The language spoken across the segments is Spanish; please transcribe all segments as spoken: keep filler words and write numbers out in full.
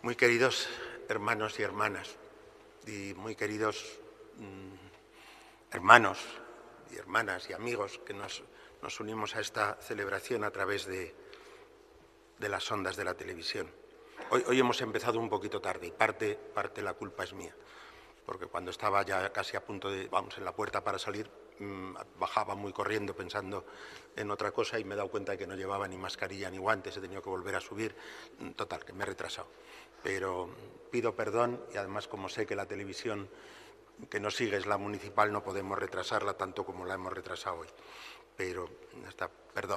Muy queridos hermanos y hermanas, y muy queridos mmm, hermanos y hermanas y amigos que nos, nos unimos a esta celebración a través de, de las ondas de la televisión. Hoy, hoy hemos empezado un poquito tarde y parte, parte la culpa es mía, porque cuando estaba ya casi a punto de, vamos, en la puerta para salir, mmm, bajaba muy corriendo pensando en otra cosa y me he dado cuenta de que no llevaba ni mascarilla ni guantes, he tenido que volver a subir, total, que me he retrasado. Pero pido perdón y además, como sé que la televisión que nos sigue es la municipal, no podemos retrasarla tanto como la hemos retrasado hoy. Pero, hasta, perdón.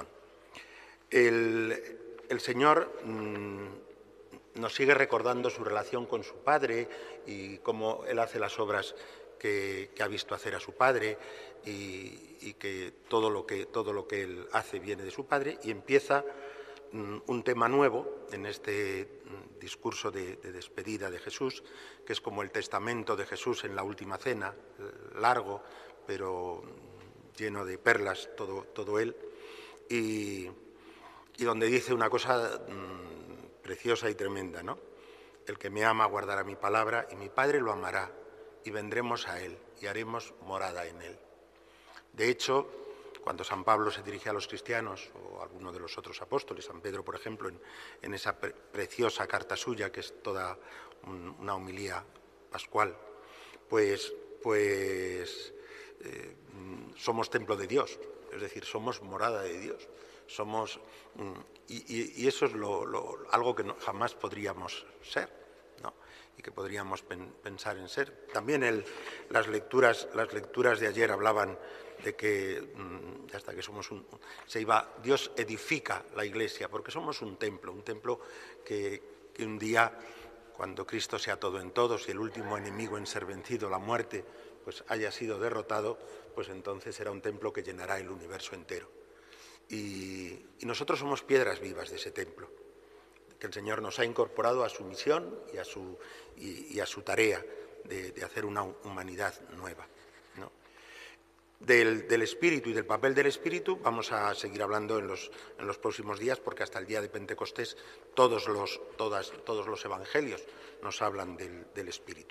El, el Señor mmm, nos sigue recordando su relación con su Padre y cómo Él hace las obras que, que ha visto hacer a su Padre y, y que todo lo que todo lo que Él hace viene de su Padre, y empieza mmm, un tema nuevo en este mmm, discurso de, de despedida de Jesús, que es como el testamento de Jesús en la última cena, largo, pero lleno de perlas, todo, todo Él, y, y donde dice una cosa mmm, preciosa y tremenda, ¿no? El que me ama guardará mi palabra y mi Padre lo amará y vendremos a Él y haremos morada en Él. De hecho, cuando San Pablo se dirige a los cristianos, o a alguno de los otros apóstoles, San Pedro, por ejemplo, en, en esa pre preciosa carta suya, que es toda un, una homilía pascual, pues, pues eh, somos templo de Dios, es decir, somos morada de Dios. Somos, y, y, y eso es lo, lo, algo que no, jamás podríamos ser, ¿no? Y que podríamos pen, pensar en ser. También el, las, lecturas, las lecturas de ayer hablaban de que, mmm, hasta que somos un, se iba, Dios edifica la Iglesia, porque somos un templo, un templo que, que un día, cuando Cristo sea todo en todos y el último enemigo en ser vencido, la muerte, pues haya sido derrotado, pues entonces será un templo que llenará el universo entero. Y, y nosotros somos piedras vivas de ese templo, que el Señor nos ha incorporado a su misión y a su, y, y a su tarea de, de hacer una humanidad nueva, ¿no? Del, del Espíritu y del papel del Espíritu vamos a seguir hablando en los, en los próximos días, porque hasta el día de Pentecostés todos los, todas, todos los evangelios nos hablan del, del Espíritu.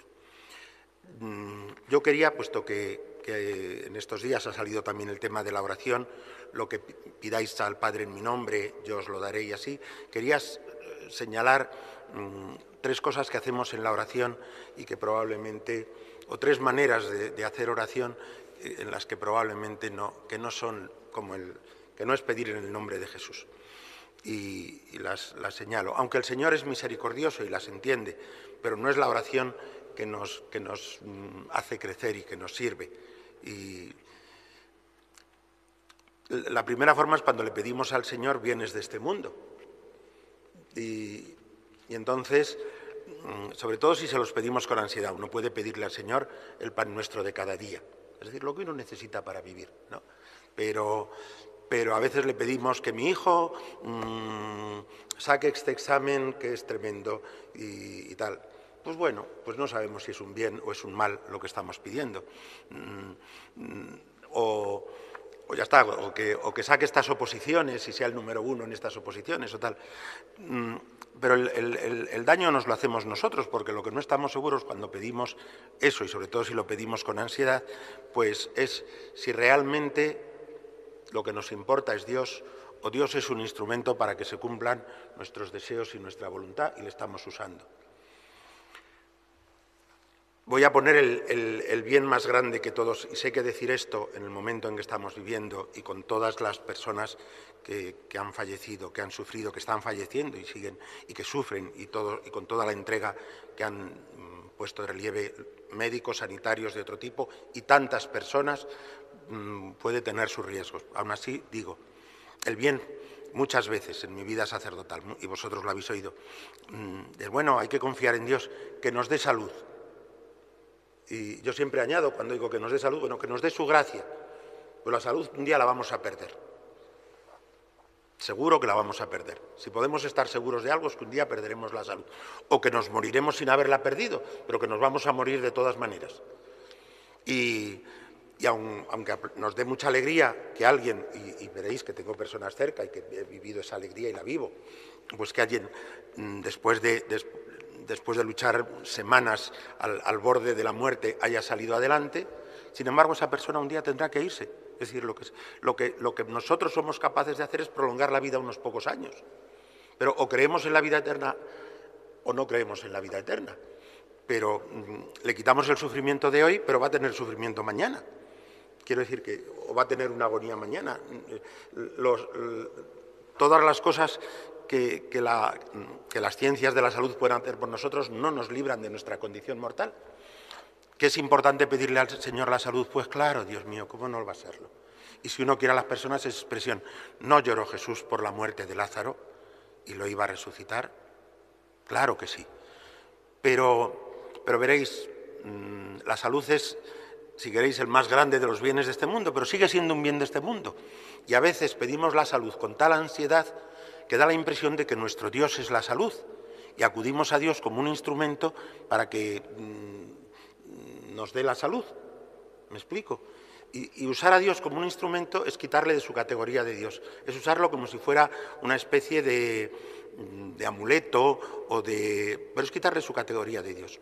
Yo quería, puesto que, que en estos días ha salido también el tema de la oración, lo que pidáis al Padre en mi nombre, yo os lo daré y así, quería señalar mmm, tres cosas que hacemos en la oración y que probablemente, o tres maneras de, de hacer oración en las que probablemente no, que no son como el, que no es pedir en el nombre de Jesús. Y, y las, las señalo, aunque el Señor es misericordioso y las entiende, pero no es la oración que nos, que nos hace crecer y que nos sirve. Y la primera forma es cuando le pedimos al Señor bienes de este mundo. Y, y entonces, sobre todo si se los pedimos con ansiedad, uno puede pedirle al Señor el pan nuestro de cada día, es decir, lo que uno necesita para vivir, ¿no? Pero, pero a veces le pedimos que mi hijo mmm, saque este examen que es tremendo y, y tal. Pues bueno, pues no sabemos si es un bien o es un mal lo que estamos pidiendo. Mm, o, o ya está, o que, o que saque estas oposiciones y sea el número uno en estas oposiciones o tal. Mm, pero el, el, el daño nos lo hacemos nosotros, porque lo que no estamos seguros cuando pedimos eso, y sobre todo si lo pedimos con ansiedad, pues es si realmente lo que nos importa es Dios, o Dios es un instrumento para que se cumplan nuestros deseos y nuestra voluntad y le estamos usando. Voy a poner el, el, el bien más grande que todos, y sé que decir esto en el momento en que estamos viviendo y con todas las personas que, que han fallecido, que han sufrido, que están falleciendo y siguen y que sufren, y, todo, y con toda la entrega que han mm, puesto de relieve médicos, sanitarios de otro tipo y tantas personas, mmm, puede tener sus riesgos. Aún así, digo, el bien muchas veces en mi vida sacerdotal, y vosotros lo habéis oído, mmm, es bueno, hay que confiar en Dios, que nos dé salud. Y yo siempre añado, cuando digo que nos dé salud, bueno, que nos dé su gracia. Pues la salud un día la vamos a perder. Seguro que la vamos a perder. Si podemos estar seguros de algo es que un día perderemos la salud. O que nos moriremos sin haberla perdido, pero que nos vamos a morir de todas maneras. Y, y aun, aunque nos dé mucha alegría que alguien, y, y veréis que tengo personas cerca y que he vivido esa alegría y la vivo, pues que alguien después de... de después de luchar semanas al, al borde de la muerte, haya salido adelante. Sin embargo, esa persona un día tendrá que irse. Es decir, lo que, lo que, lo que nosotros somos capaces de hacer es prolongar la vida unos pocos años. Pero o creemos en la vida eterna o no creemos en la vida eterna. Pero mmm, le quitamos el sufrimiento de hoy, pero va a tener sufrimiento mañana. Quiero decir que o va a tener una agonía mañana. Los, todas las cosas que, que, la, que las ciencias de la salud puedan hacer por nosotros no nos libran de nuestra condición mortal. ¿Que es importante pedirle al Señor la salud? Pues claro, Dios mío, ¿cómo no va a serlo? Y si uno quiere a las personas es expresión. ¿No lloró Jesús por la muerte de Lázaro y lo iba a resucitar? Claro que sí. Pero, pero veréis, mmm, la salud es, si queréis, el más grande de los bienes de este mundo, pero sigue siendo un bien de este mundo. Y a veces pedimos la salud con tal ansiedad que da la impresión de que nuestro Dios es la salud. Y acudimos a Dios como un instrumento para que mmm, nos dé la salud. ¿Me explico? Y, y usar a Dios como un instrumento es quitarle de su categoría de Dios. Es usarlo como si fuera una especie de, de amuleto o de... pero es quitarle su categoría de Dios.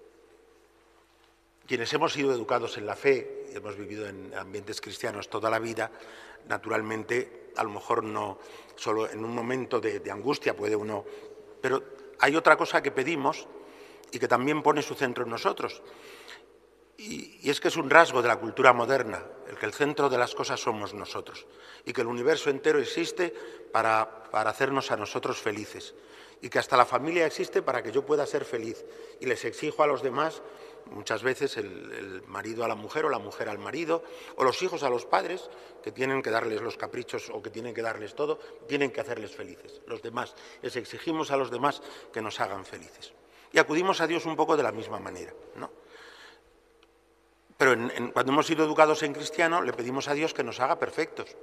Quienes hemos sido educados en la fe y hemos vivido en ambientes cristianos toda la vida, naturalmente, a lo mejor no solo en un momento de, de angustia puede uno... Pero hay otra cosa que pedimos y que también pone su centro en nosotros. Y, y es que es un rasgo de la cultura moderna, el que el centro de las cosas somos nosotros y que el universo entero existe para, para hacernos a nosotros felices y que hasta la familia existe para que yo pueda ser feliz y les exijo a los demás, muchas veces el, el marido a la mujer o la mujer al marido o los hijos a los padres, que tienen que darles los caprichos o que tienen que darles todo, tienen que hacerles felices. Los demás, les exigimos a los demás que nos hagan felices. Y acudimos a Dios un poco de la misma manera, ¿no? Pero en, en, cuando hemos sido educados en cristiano, le pedimos a Dios que nos haga perfectos.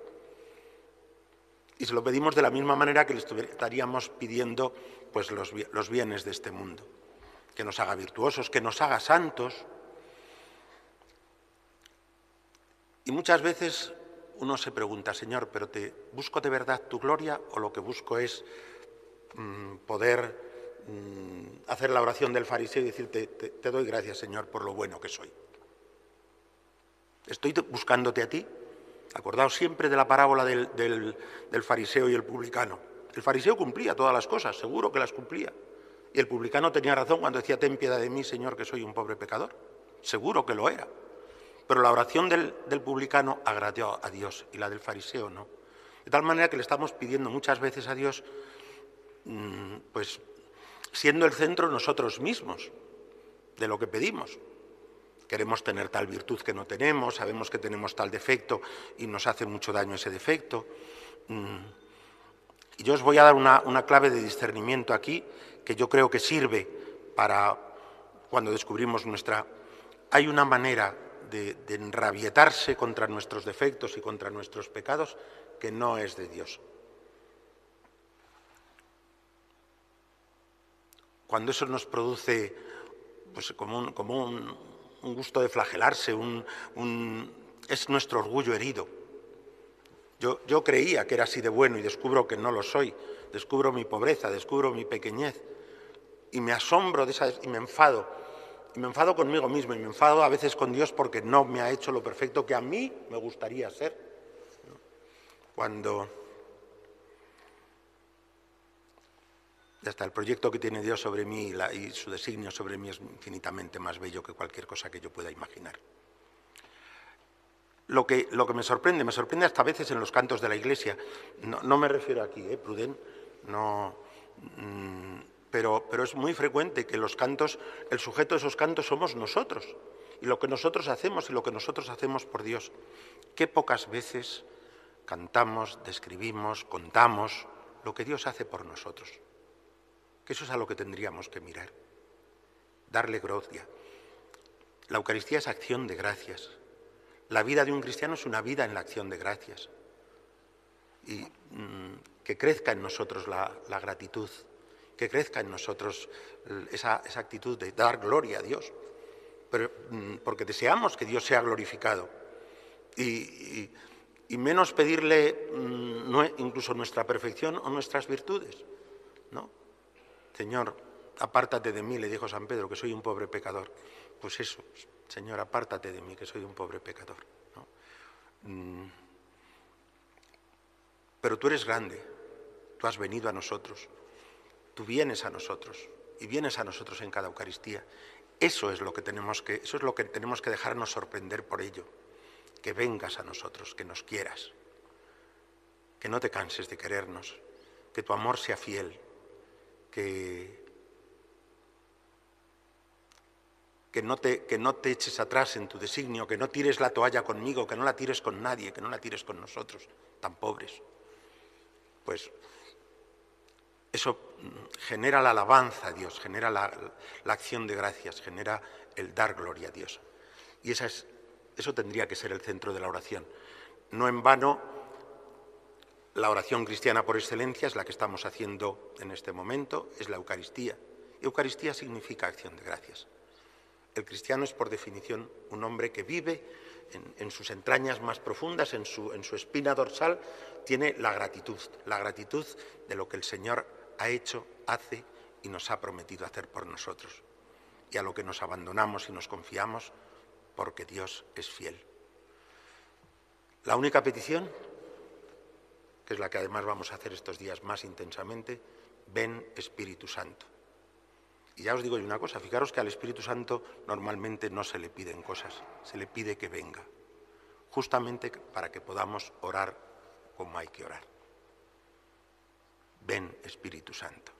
Y se lo pedimos de la misma manera que le estaríamos pidiendo pues, los, los bienes de este mundo. Que nos haga virtuosos, que nos haga santos. Y muchas veces uno se pregunta, Señor, ¿pero te busco de verdad tu gloria o lo que busco es mmm, poder mmm, hacer la oración del fariseo y decirte, te, te doy gracias, Señor, por lo bueno que soy? ¿Estoy buscándote a ti? Acordaos siempre de la parábola del, del, del fariseo y el publicano. El fariseo cumplía todas las cosas, seguro que las cumplía. Y el publicano tenía razón cuando decía, ten piedad de mí, Señor, que soy un pobre pecador. Seguro que lo era. Pero la oración del, del publicano agradó a Dios y la del fariseo no. De tal manera que le estamos pidiendo muchas veces a Dios, pues, siendo el centro nosotros mismos de lo que pedimos. Queremos tener tal virtud que no tenemos, sabemos que tenemos tal defecto y nos hace mucho daño ese defecto. Y yo os voy a dar una, una clave de discernimiento aquí que yo creo que sirve para cuando descubrimos nuestra... Hay una manera de, de enrabietarse contra nuestros defectos y contra nuestros pecados que no es de Dios. Cuando eso nos produce pues, como un... Como un un gusto de flagelarse, un, un, es nuestro orgullo herido. Yo, yo creía que era así de bueno y descubro que no lo soy, descubro mi pobreza, descubro mi pequeñez y me asombro de esa, y me enfado, y me enfado conmigo mismo y me enfado a veces con Dios porque no me ha hecho lo perfecto que a mí me gustaría ser. Cuando... Ya está, el proyecto que tiene Dios sobre mí y, la, y su designio sobre mí es infinitamente más bello que cualquier cosa que yo pueda imaginar. Lo que, lo que me sorprende, me sorprende hasta a veces en los cantos de la Iglesia, no, no me refiero aquí, ¿eh, Prudent? No, mmm, pero, pero es muy frecuente que los cantos, el sujeto de esos cantos somos nosotros, y lo que nosotros hacemos y lo que nosotros hacemos por Dios. Qué pocas veces cantamos, describimos, contamos lo que Dios hace por nosotros. Que eso es a lo que tendríamos que mirar, darle gloria. La Eucaristía es acción de gracias. La vida de un cristiano es una vida en la acción de gracias. Y mmm, que crezca en nosotros la, la gratitud, que crezca en nosotros esa, esa actitud de dar gloria a Dios, pero, mmm, porque deseamos que Dios sea glorificado. Y, y, y menos pedirle mmm, no, incluso nuestra perfección o nuestras virtudes, ¿no? Señor, apártate de mí, le dijo San Pedro, que soy un pobre pecador. Pues eso, Señor, apártate de mí, que soy un pobre pecador, ¿no? Mm. Pero tú eres grande, tú has venido a nosotros, tú vienes a nosotros y vienes a nosotros en cada Eucaristía. Eso es lo que tenemos que, eso es lo que tenemos que dejarnos sorprender por ello, que vengas a nosotros, que nos quieras, que no te canses de querernos, que tu amor sea fiel, que, que, no te, que no te eches atrás en tu designio, que no tires la toalla conmigo, que no la tires con nadie, que no la tires con nosotros, tan pobres. Pues eso genera la alabanza a Dios, genera la, la acción de gracias, genera el dar gloria a Dios. Y esa es, eso tendría que ser el centro de la oración. No en vano, la oración cristiana por excelencia es la que estamos haciendo en este momento, es la Eucaristía. Eucaristía significa acción de gracias. El cristiano es, por definición, un hombre que vive en, en sus entrañas más profundas, en su, en su espina dorsal, tiene la gratitud, la gratitud de lo que el Señor ha hecho, hace y nos ha prometido hacer por nosotros, y a lo que nos abandonamos y nos confiamos porque Dios es fiel. La única petición, que es la que además vamos a hacer estos días más intensamente, ven Espíritu Santo. Y ya os digo yo una cosa, fijaros que al Espíritu Santo normalmente no se le piden cosas, se le pide que venga, justamente para que podamos orar como hay que orar. Ven Espíritu Santo.